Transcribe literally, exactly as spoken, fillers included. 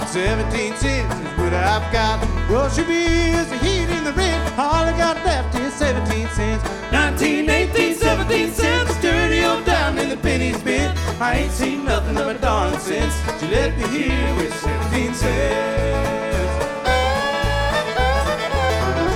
Seventeen cents is what I've got. Grocery bills, the heat and the rent. All I got left is seventeen cents. Nineteen, eighteen, seventeen cents. Dirty old dime in the pennies bent. I ain't seen nothing of my darling since you let me here with seventeen cents.